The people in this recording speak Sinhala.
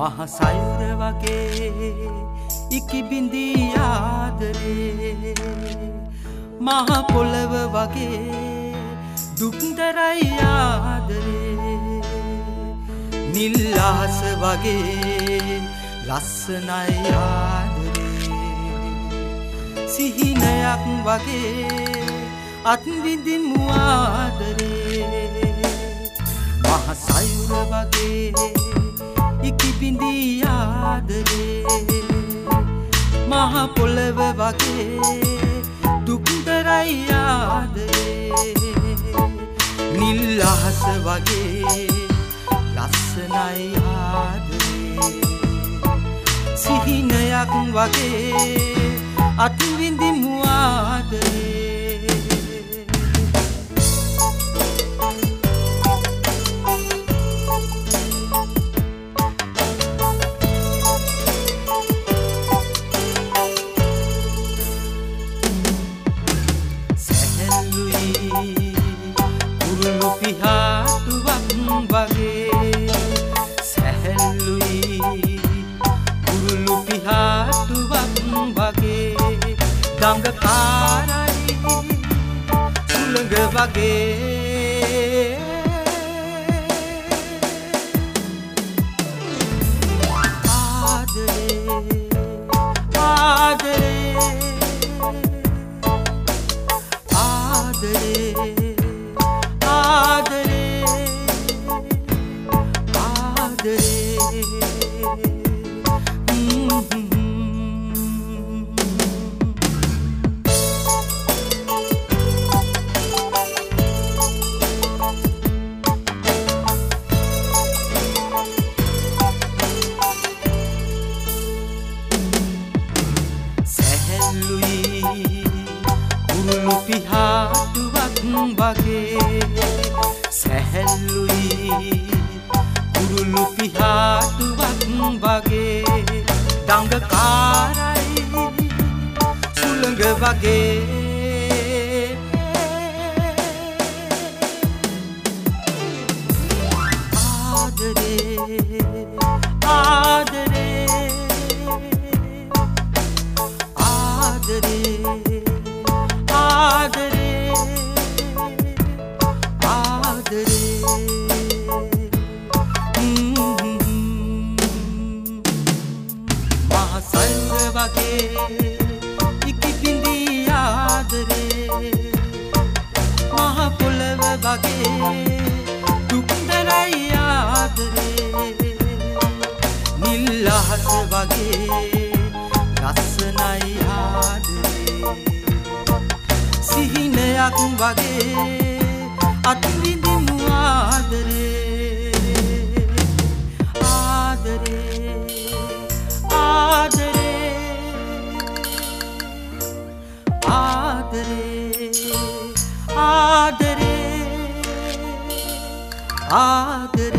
මහ සයුර වගේ ඉකි බිඳී ආදරේ මහ පොළව වගේ දුක්තරයි ආදරේ නිල් අහස වගේ ලස්සනයි ආදරේ සිහිනයක් වගේ අත්විඳිමු ආදරේ මහ සයුර වගේ ඉකි බිඳී ආදරේ මහ පොළව වගේ දුක්තරයි ආදරේ නිල් අහස වගේ ලස්සනයි ආදරේ සිහිනයක් වගේ අත්විඳිමු ආදරේ කුරුළු පිහාටුවක් වගේ සැහැල්ලුයි කුරුළු පිහාටුවක් වගේ දඟකාරයි සුළඟ වගේ කුරුළු පිහාටුවක් වගේ සැහැල්ලුයි කුරුළු පිහාටුවක් වගේ දඟකාරයි සුළඟ වගේ ආදරේ ආදරේ ආදරේ ආදරේ මහ සයුර වගේ ඉකි බිඳී ආදරේ මහ පොළව වගේ දුක්තරයි ආදරේ නිල් අහස වගේ ලස්සනයි ආදරේ සිහිනයක් වගේ අත්විඳිමු ආදරේ ආදරේ ආදරේ ආදරේ ආදරේ